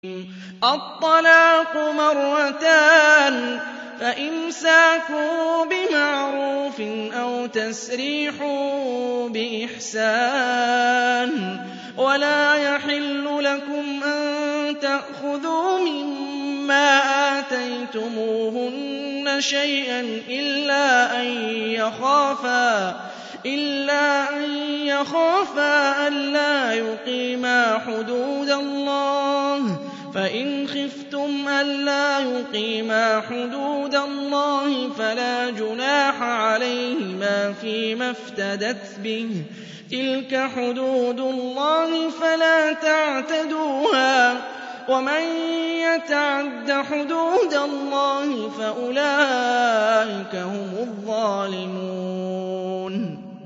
الطلاق مرتان ۖ فإمساك بمعروف أو تسريح بإحسان ۗ ولا يحل لكم أن تأخذوا مما آتيتموهن شيئا إلا أن يخافا ألا يقيما حدود الله ۖ فإن خفتم ألا يقيما حدود الله فلا جناح عليهما فيما افتدت به ۗ تلك حدود الله فلا تعتدوها ۚ ومن يتعد حدود الله فأولئك هم الظالمون.